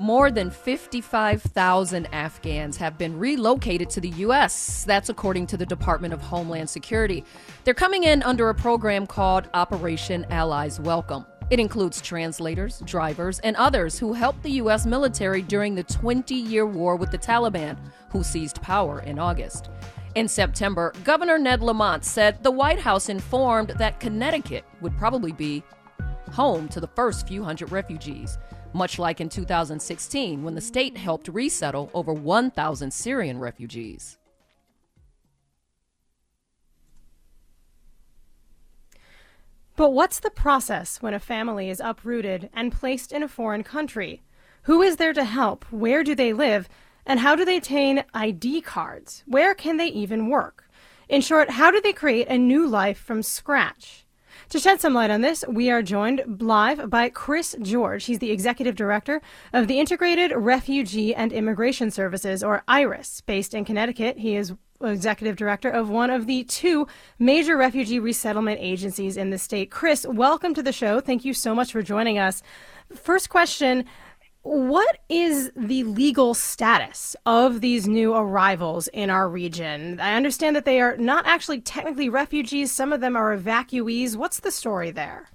More than 55,000 Afghans have been relocated to the U.S. That's according to the Department of Homeland Security. They're coming in under a program called Operation Allies Welcome. It includes translators, drivers, and others who helped the U.S. military during the 20-year war with the Taliban, who seized power in August. In September, Governor Ned Lamont said the White House informed that Connecticut would probably be home to the first few hundred refugees, much like in 2016 when the state helped resettle over 1,000 Syrian refugees. But what's the process when a family is uprooted and placed in a foreign country? Who is there to help? Where do they live? And how do they obtain ID cards? Where can they even work? In short, how do they create a new life from scratch? To shed some light on this, we are joined live by Chris George. He's the Executive Director of the Integrated Refugee and Immigration Services, or IRIS, based in Connecticut. He is Executive Director of one of the two major refugee resettlement agencies in the state. Chris, welcome to the show. Thank you so much for joining us. First question, what is the legal status of these new arrivals in our region? I understand that they are not actually technically refugees. Some of them are evacuees. What's the story there?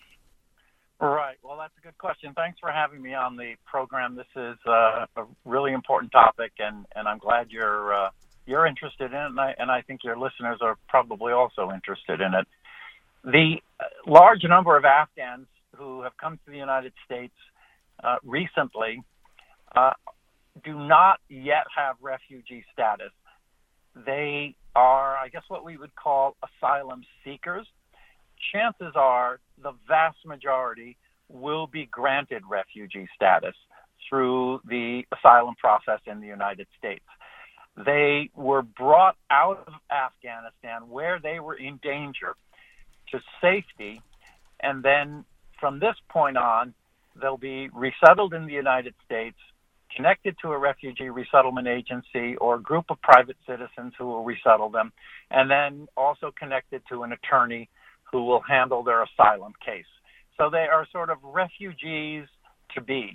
Right. Well, that's a good question. Thanks for having me on the program. This is a really important topic, and I'm glad you're interested in it, and I think your listeners are probably also interested in it. The large number of Afghans who have come to the United States recently do not yet have refugee status. They are, I guess, what we would call asylum seekers. Chances are the vast majority will be granted refugee status through the asylum process in the United States. They were brought out of Afghanistan where they were in danger to safety, and then from this point on, they'll be resettled in the United States, connected to a refugee resettlement agency or a group of private citizens who will resettle them, and then also connected to an attorney who will handle their asylum case. So they are sort of refugees to be.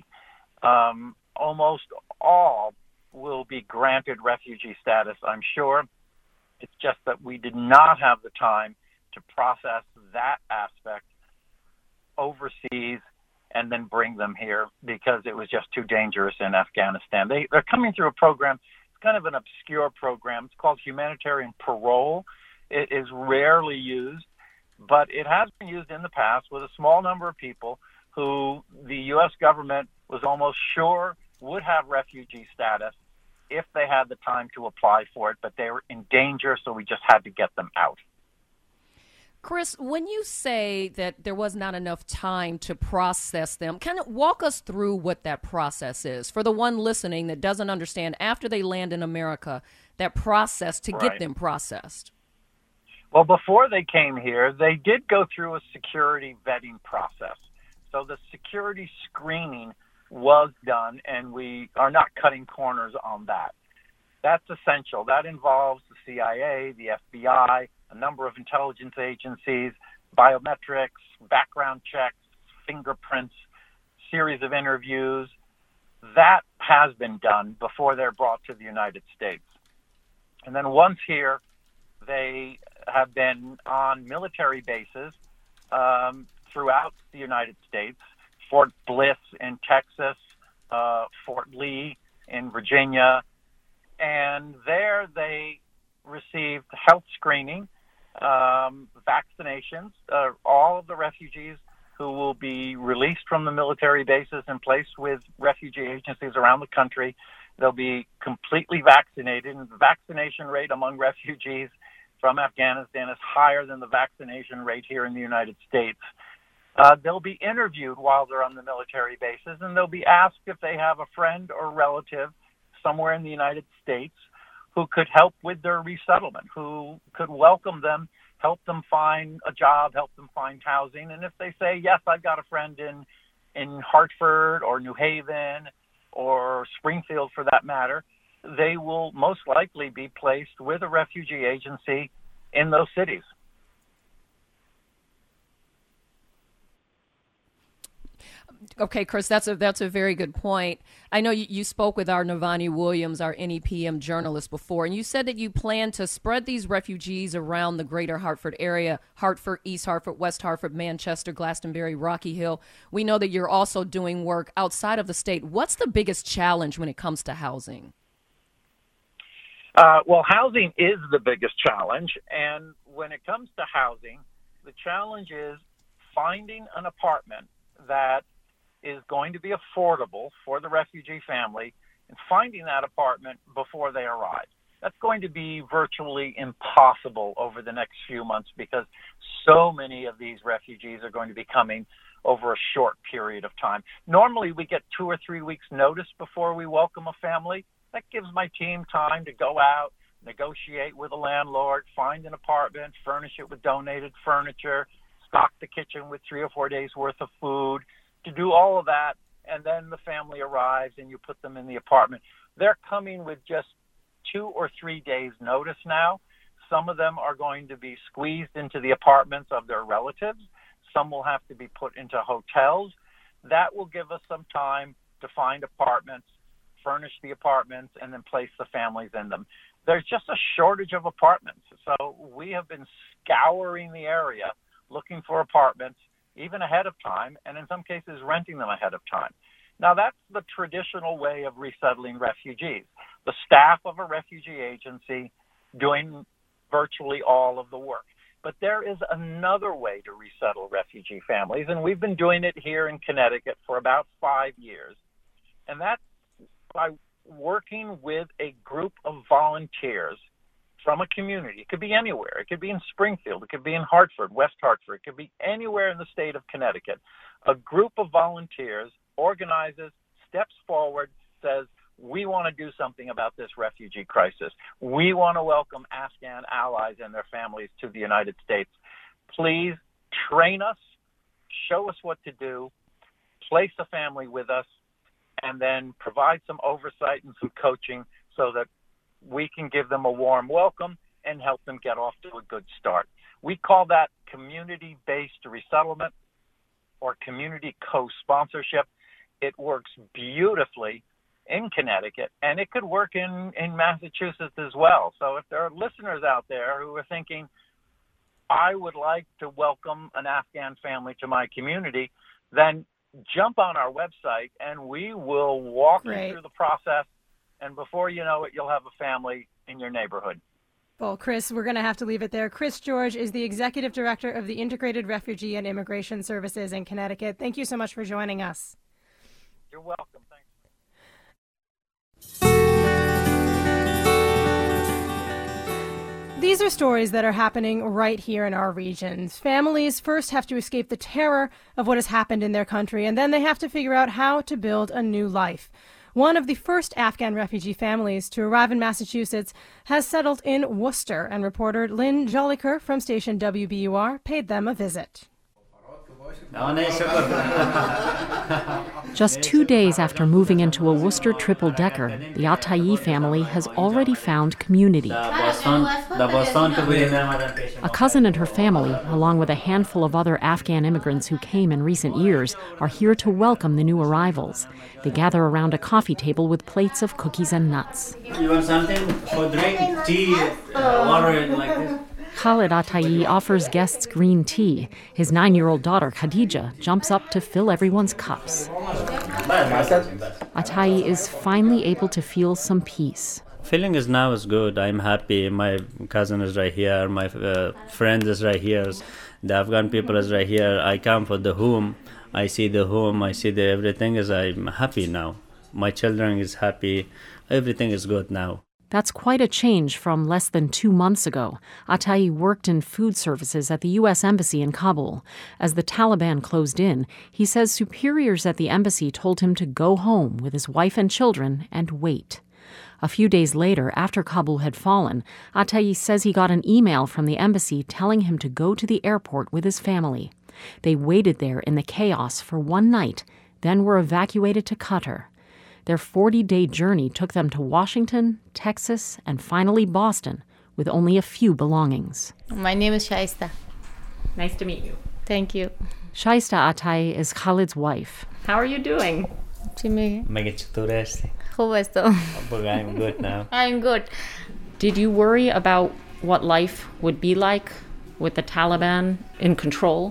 Almost all will be granted refugee status, I'm sure. It's just that we did not have the time to process that aspect overseas and then bring them here because it was just too dangerous in Afghanistan. They're coming through a program. It's kind of an obscure program. It's called humanitarian parole. It is rarely used, but it has been used in the past with a small number of people who the U.S. government was almost sure would have refugee status if they had the time to apply for it, but they were in danger, so we just had to get them out. Chris, when you say that there was not enough time to process them, kind of walk us through what that process is for the one listening that doesn't understand after they land in America, that process to get them processed. Well, before they came here, they did go through a security vetting process. So the security screening was done, and we are not cutting corners on that. That's essential. That involves the CIA, the FBI, a number of intelligence agencies, biometrics, background checks, fingerprints, series of interviews. That has been done before they're brought to the United States. And then once here, they have been on military bases throughout the United States, Fort Bliss in Texas, Fort Lee in Virginia, and there they received health screening, vaccinations. All of the refugees who will be released from the military bases and placed with refugee agencies around the country, they'll be completely vaccinated. And the vaccination rate among refugees from Afghanistan is higher than the vaccination rate here in the United States. They'll be interviewed while they're on the military bases, and they'll be asked if they have a friend or relative somewhere in the United States who could help with their resettlement, who could welcome them, help them find a job, help them find housing. And if they say, yes, I've got a friend in Hartford or New Haven or Springfield for that matter, they will most likely be placed with a refugee agency in those cities. Okay, Chris, that's a very good point. I know you spoke with our Navani Williams, our NEPM journalist, before, and you said that you plan to spread these refugees around the greater Hartford area, Hartford, East Hartford, West Hartford, Manchester, Glastonbury, Rocky Hill. We know that you're also doing work outside of the state. What's the biggest challenge when it comes to housing? Well, housing is the biggest challenge, and when it comes to housing, the challenge is finding an apartment that is going to be affordable for the refugee family and finding that apartment before they arrive. That's going to be virtually impossible over the next few months because so many of these refugees are going to be coming over a short period of time. Normally, we get 2 or 3 weeks notice before we welcome a family. That gives my team time to go out, negotiate with a landlord, find an apartment, furnish it with donated furniture, stock the kitchen with 3 or 4 days worth of food, to do all of that, and then the family arrives and you put them in the apartment. They're coming with just 2 or 3 days notice now. Some of them are going to be squeezed into the apartments of their relatives. Some will have to be put into hotels. That will give us some time to find apartments, furnish the apartments, and then place the families in them. There's just a shortage of apartments. So we have been scouring the area looking for apartments, even ahead of time, and in some cases renting them ahead of time. Now, that's the traditional way of resettling refugees. The staff of a refugee agency doing virtually all of the work. But there is another way to resettle refugee families, and we've been doing it here in Connecticut for about 5 years. And that's by working with a group of volunteers from a community. It could be anywhere. It could be in Springfield. It could be in Hartford, West Hartford. It could be anywhere in the state of Connecticut. A group of volunteers organizes, steps forward, says, we want to do something about this refugee crisis. We want to welcome Afghan allies and their families to the United States. Please train us, show us what to do, place a family with us, and then provide some oversight and some coaching so that we can give them a warm welcome and help them get off to a good start. We call that community-based resettlement or community co-sponsorship. It works beautifully in Connecticut, and it could work in Massachusetts as well. So if there are listeners out there who are thinking, I would like to welcome an Afghan family to my community, then jump on our website and we will walk you through the process. And before you know it, you'll have a family in your neighborhood. Well, Chris, we're going to have to leave it there. Chris George is the Executive Director of the Integrated Refugee and Immigration Services in Connecticut. Thank you so much for joining us. You're welcome. Thanks. These are stories that are happening right here in our regions. Families first have to escape the terror of what has happened in their country, and then they have to figure out how to build a new life. One of the first Afghan refugee families to arrive in Massachusetts has settled in Worcester, and reporter Lynn Jolicoeur from station WBUR paid them a visit. Just 2 days after moving into a Worcester triple-decker, the Atayi family has already found community. A cousin and her family, along with a handful of other Afghan immigrants who came in recent years, are here to welcome the new arrivals. They gather around a coffee table with plates of cookies and nuts. You want something for drink? Tea, water, like this? Khalid Atayi offers guests green tea. His 9-year-old daughter, Khadija, jumps up to fill everyone's cups. Atayi is finally able to feel some peace. Feeling is now is good. I'm happy. My cousin is right here. My friend is right here. The Afghan people is right here. I come for the home. I see the home. I see the everything is. I'm happy now. My children is happy. Everything is good now. That's quite a change from less than 2 months ago. Atayi worked in food services at the U.S. Embassy in Kabul. As the Taliban closed in, he says superiors at the embassy told him to go home with his wife and children and wait. A few days later, after Kabul had fallen, Atayi says he got an email from the embassy telling him to go to the airport with his family. They waited there in the chaos for one night, then were evacuated to Qatar. Their 40-day journey took them to Washington, Texas, and finally Boston, with only a few belongings. My name is Shaista. Nice to meet you. Thank you. Shaista Atai is Khalid's wife. How are you doing? I'm good now. I'm good. Did you worry about what life would be like with the Taliban in control?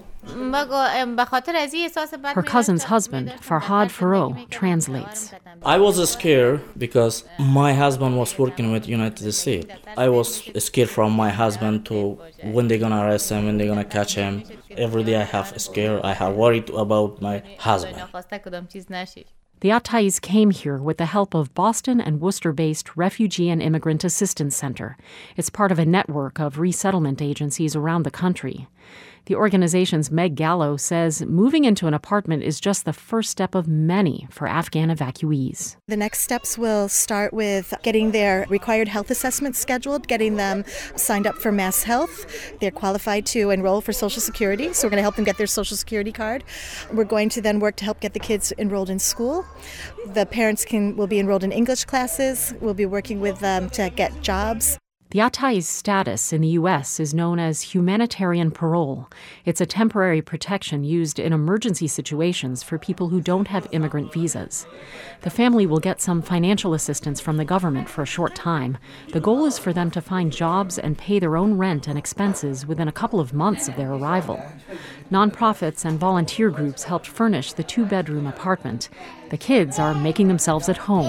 Her cousin's husband, Farhad Farough, translates. I was scared because my husband was working with United States. I was scared from my husband to when they're gonna arrest him, when they're gonna catch him. Every day I have scared, I have worried about my husband. The Atais came here with the help of Boston and Worcester-based Refugee and Immigrant Assistance Center. It's part of a network of resettlement agencies around the country. The organization's Meg Gallo says moving into an apartment is just the first step of many for Afghan evacuees. The next steps will start with getting their required health assessments scheduled, getting them signed up for Mass Health. They're qualified to enroll for Social Security, so we're going to help them get their Social Security card. We're going to then work to help get the kids enrolled in school. The parents will be enrolled in English classes. We'll be working with them to get jobs. The Atais' status in the U.S. is known as humanitarian parole. It's a temporary protection used in emergency situations for people who don't have immigrant visas. The family will get some financial assistance from the government for a short time. The goal is for them to find jobs and pay their own rent and expenses within a couple of months of their arrival. Nonprofits and volunteer groups helped furnish the 2-bedroom apartment. The kids are making themselves at home.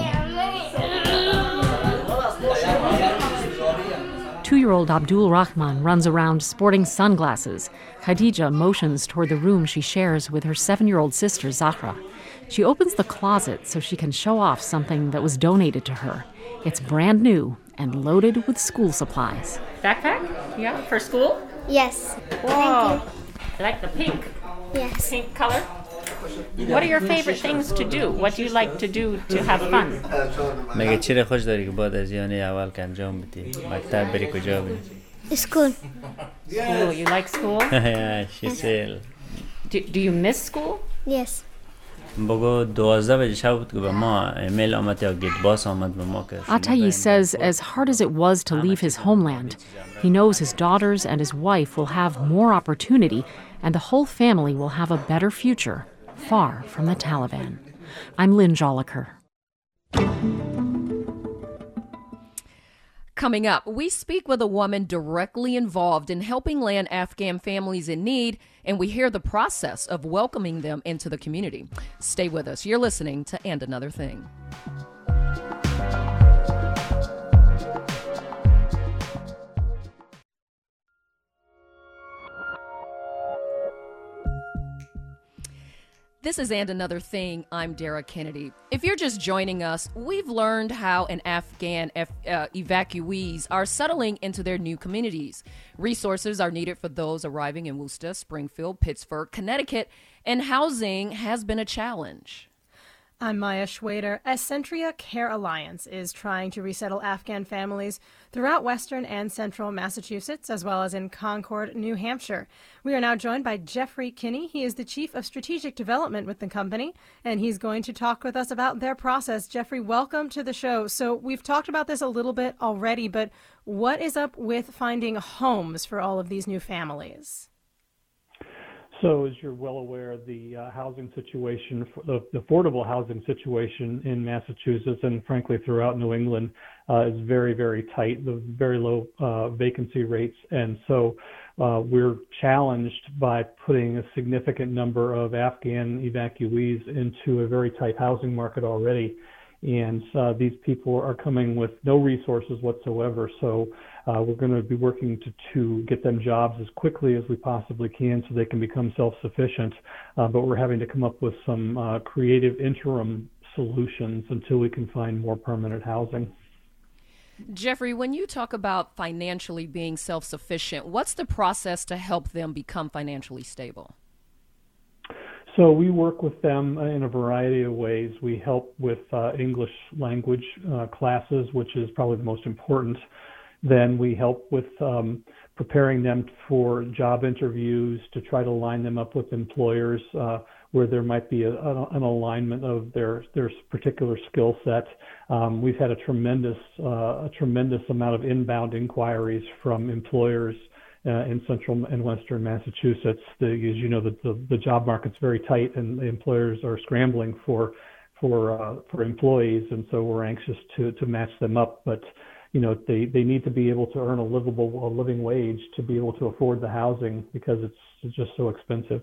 2-year-old Abdul Rahman runs around sporting sunglasses. Khadija motions toward the room she shares with her 7-year-old sister, Zahra. She opens the closet so she can show off something that was donated to her. It's brand new and loaded with school supplies. Backpack? Yeah, for school? Yes. Whoa. I like the pink. Yes. Pink color. What are your favorite things to do? What do you like to do to have fun? مگه چی خوش داری که بعد از یعنی اول که انجام بدی مکتب بری کجا بری؟ School. School. You like school? Yeah, she said. Do you miss school? Yes. بگو 12 بجه شب بود که به ما ایمیل آمد یا گیت باس آمد به ما که Atai says as hard as it was to leave his homeland, he knows his daughters and his wife will have more opportunity and the whole family will have a better future, far from the Taliban. I'm Lynn Joliker. Coming up, we speak with a woman directly involved in helping land Afghan families in need, and we hear the process of welcoming them into the community. Stay with us. You're listening to And Another Thing. This is And Another Thing. I'm Dara Kennedy. If you're just joining us, we've learned how an Afghan evacuees are settling into their new communities. Resources are needed for those arriving in Worcester, Springfield, Pittsburgh, Connecticut, and housing has been a challenge. I'm Maya Schwader. Escentria Care Alliance is trying to resettle Afghan families throughout western and central Massachusetts, as well as in Concord, New Hampshire. We are now joined by Jeffrey Kinney. He is the Chief of Strategic Development with the company, and he's going to talk with us about their process. Jeffrey, welcome to the show. So we've talked about this a little bit already, but what is up with finding homes for all of these new families? So, as you're well aware, the housing situation, the affordable housing situation in Massachusetts and frankly throughout New England is very, very tight, the very low vacancy rates. And so we're challenged by putting a significant number of Afghan evacuees into a very tight housing market already. And these people are coming with no resources whatsoever. So we're going to be working to get them jobs as quickly as we possibly can so they can become self-sufficient. But we're having to come up with some creative interim solutions until we can find more permanent housing. Jeffrey, when you talk about financially being self-sufficient, what's the process to help them become financially stable? So we work with them in a variety of ways. We help with English language classes, which is probably the most important. Then we help with preparing them for job interviews to try to line them up with employers where there might be an alignment of their particular skill set. We've had a tremendous amount of inbound inquiries from employers in central and western Massachusetts. As you know, the job market's very tight, and the employers are scrambling for employees, and so we're anxious to match them up. But they need to be able to earn a living wage to be able to afford the housing, because it's just so expensive.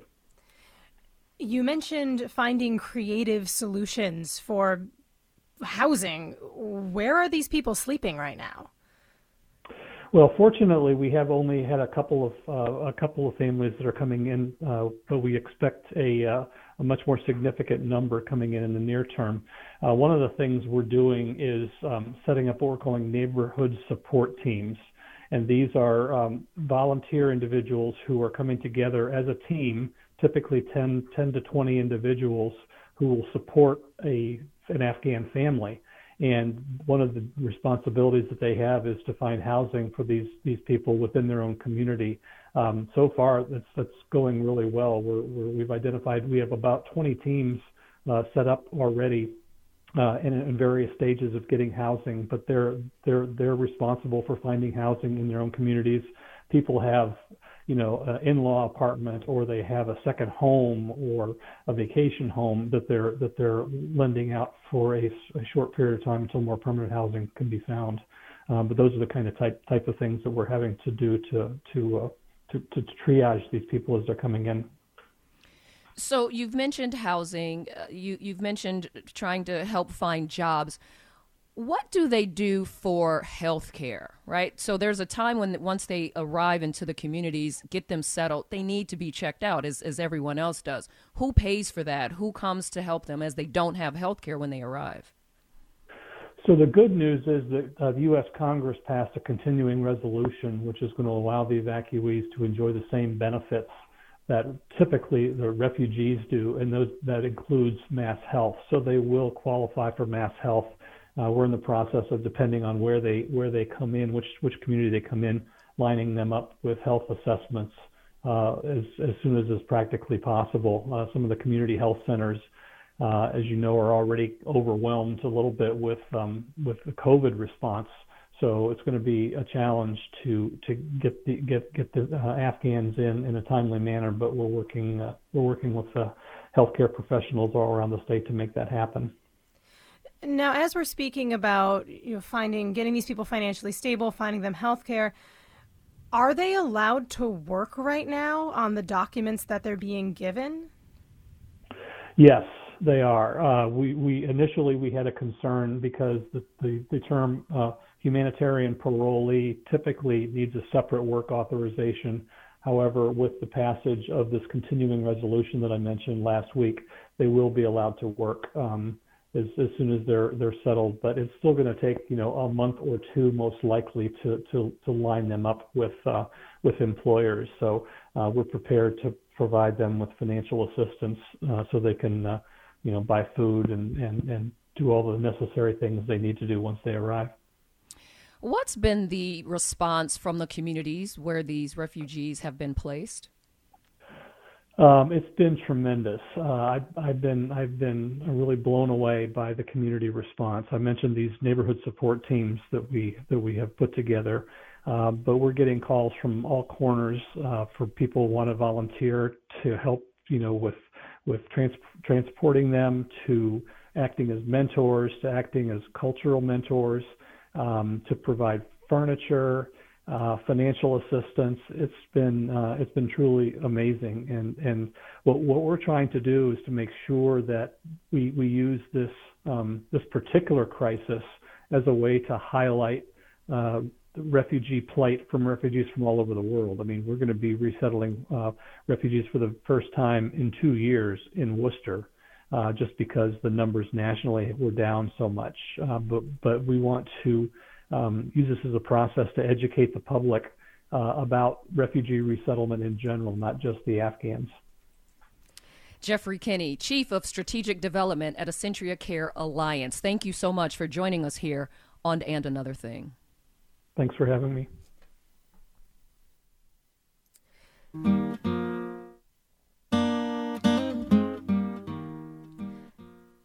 You mentioned finding creative solutions for housing. Where are these people sleeping right now? Well, fortunately, we have only had a couple of families that are coming in, but we expect a much more significant number coming in the near term. One of the things we're doing is setting up what we're calling neighborhood support teams, and these are volunteer individuals who are coming together as a team, typically 10 to 20 individuals, who will support an Afghan family. And one of the responsibilities that they have is to find housing for these people within their own community. So far, that's going really well. We've identified, we have about 20 teams set up already in various stages of getting housing, but they're responsible for finding housing in their own communities. People have an in-law apartment, or they have a second home or a vacation home that they're lending out for a short period of time until more permanent housing can be found. But those are the kind of type of things that we're having to do to triage these people as they're coming in. So you've mentioned housing. You've mentioned trying to help find jobs. What do they do for health care, right? So there's a time when once they arrive into the communities, get them settled, they need to be checked out as everyone else does. Who pays for that? Who comes to help them as they don't have health care when they arrive? So the good news is that the U.S. Congress passed a continuing resolution, which is going to allow the evacuees to enjoy the same benefits that typically the refugees do, and that includes mass health. So they will qualify for mass health. We're in the process of, depending on where they come in, which community they come in, lining them up with health assessments as soon as is practically possible. Some of the community health centers, as you know, are already overwhelmed a little bit with the COVID response. So it's going to be a challenge to get the Afghans in a timely manner. But we're working with healthcare professionals all around the state to make that happen. Now, as we're speaking about getting these people financially stable, finding them health care, are they allowed to work right now on the documents that they're being given? Yes, they are. We initially had a concern because the term humanitarian parolee typically needs a separate work authorization. However, with the passage of this continuing resolution that I mentioned last week, they will be allowed to work as soon as they're settled, but it's still going to take a month or two most likely to line them up with employers. So we're prepared to provide them with financial assistance so they can buy food and do all the necessary things they need to do once they arrive. What's been the response from the communities where these refugees have been placed? It's been tremendous. I've been really blown away by the community response. I mentioned these neighborhood support teams that we have put together, but we're getting calls from all corners for people who want to volunteer to help, with transporting them, to acting as mentors, to acting as cultural mentors, to provide furniture. Financial assistance. It's been truly amazing, and what we're trying to do is to make sure that we use this particular crisis as a way to highlight the refugee plight from refugees from all over the world. I mean, we're going to be resettling refugees for the first time in 2 years in Worcester, just because the numbers nationally were down so much. But we want to use this as a process to educate the public about refugee resettlement in general, not just the Afghans. Jeffrey Kinney, Chief of Strategic Development at Essentia Care Alliance. Thank you so much for joining us here on And Another Thing. Thanks for having me.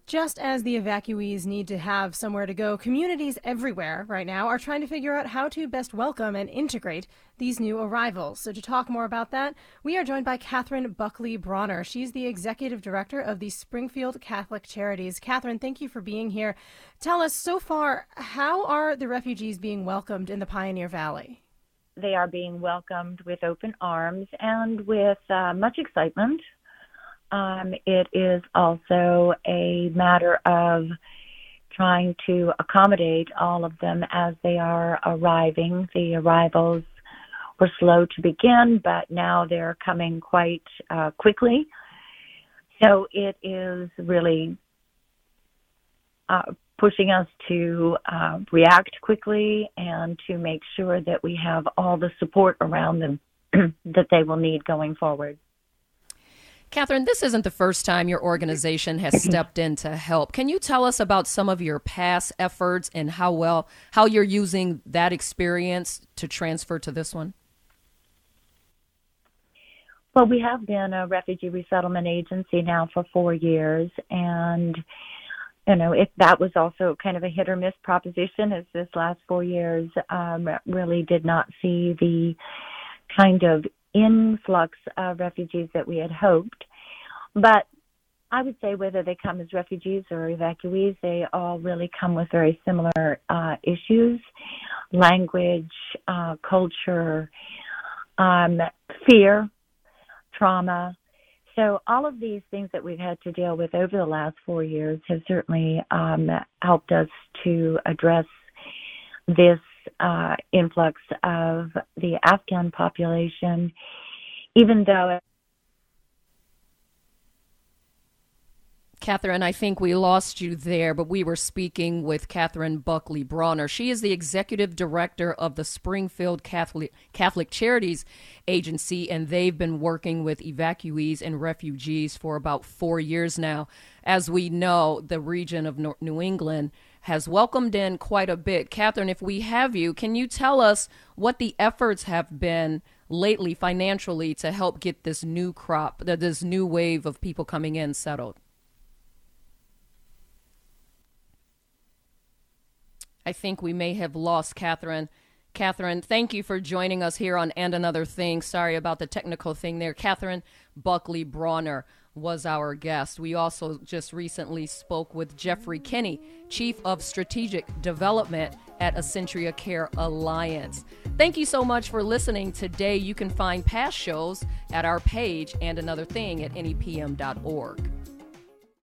Just as the evacuees need to have somewhere to go, communities everywhere right now are trying to figure out how to best welcome and integrate these new arrivals. So to talk more about that, we are joined by Catherine Buckley Bronner. She's the executive director of the Springfield Catholic Charities. Catherine, thank you for being here. Tell us, so far, how are the refugees being welcomed in the Pioneer Valley? They are being welcomed with open arms and with much excitement. It is also a matter of trying to accommodate all of them as they are arriving. The arrivals were slow to begin, but now they're coming quite quickly. So it is really pushing us to react quickly and to make sure that we have all the support around them that they will need going forward. Catherine, this isn't the first time your organization has stepped in to help. Can you tell us about some of your past efforts and how you're using that experience to transfer to this one? Well, we have been a refugee resettlement agency now for 4 years, and that was also kind of a hit or miss proposition, as this last 4 years really did not see the kind of influx of refugees that we had hoped. But I would say whether they come as refugees or evacuees, they all really come with very similar issues: language, culture, fear, trauma. So all of these things that we've had to deal with over the last 4 years have certainly helped us to address this influx of the Afghan population, even though... Catherine, I think we lost you there, but we were speaking with Catherine Buckley Bronner. She is the executive director of the Springfield Catholic Charities Agency, and they've been working with evacuees and refugees for about 4 years now. As we know, the region of New England has welcomed in quite a bit. Catherine, if we have you, can you tell us what the efforts have been lately financially to help get this new crop, this new wave of people coming in settled? I think we may have lost Catherine. Catherine, thank you for joining us here on And Another Thing. Sorry about the technical thing there. Catherine Buckley Bronner was our guest. We also just recently spoke with Jeffrey Kinney, Chief of Strategic Development at Essentia Care Alliance. Thank you so much for listening today. You can find past shows at our page, And Another Thing, at nepm.org.